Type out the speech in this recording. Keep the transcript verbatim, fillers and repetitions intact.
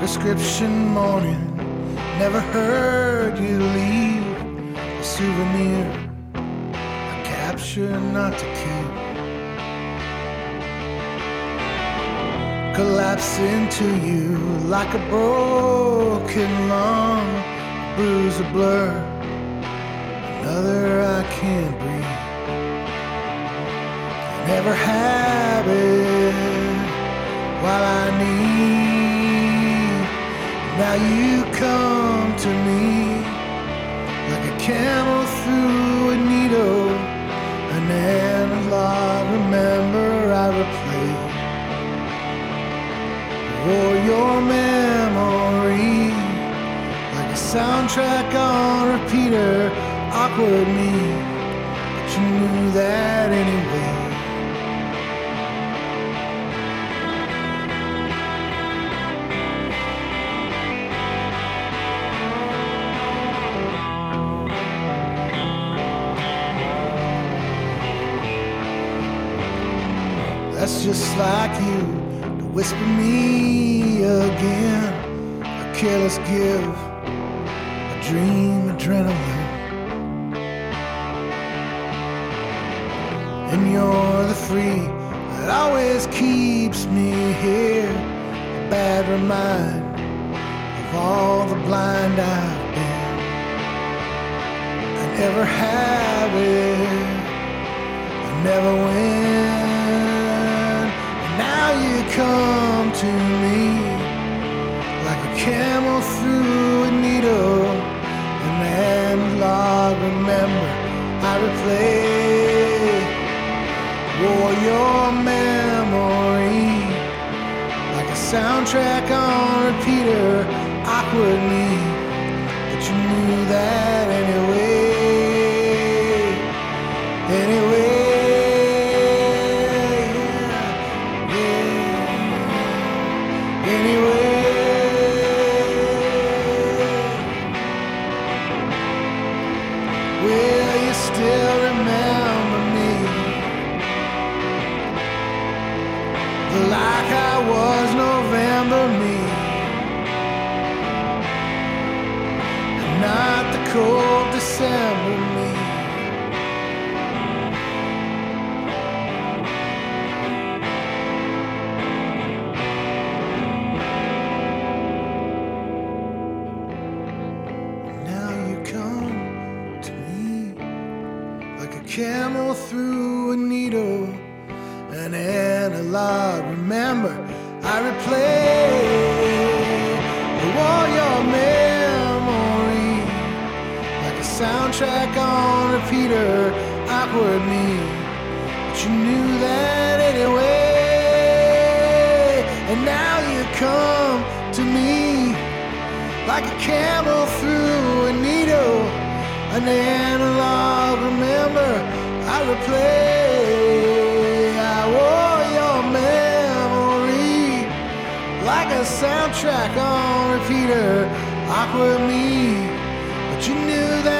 prescription morning. Never heard you leave a souvenir, a capture not to keep. Collapse into you like a broken lung, a bruise, a blur, another I can't breathe. Never have it while I need. Now you come to me like a camel through a needle, an analog. Remember I replay or your memory like a soundtrack on repeater. Awkward me, but you knew that anyway. That's just like you to whisper me again, a careless give, a dream adrenaline. And you're the free that always keeps me here, a bad reminder of all the blind I've been. I never have it, I never win. Now you come to me like a camel through a needle, an analog. Remember I replay or your memory like a soundtrack on repeater. Awkward me, but you knew that anyway. Anyway. Like I was November me, and not the cold December me. Now you come to me like a camel through a needle, an analog. Remember I replay all your memory like a soundtrack on repeater. Awkward me, but you knew that anyway. And now you come to me like a camel through a needle, an analog. Remember I replay like a soundtrack on repeater. Awkward me, but you knew that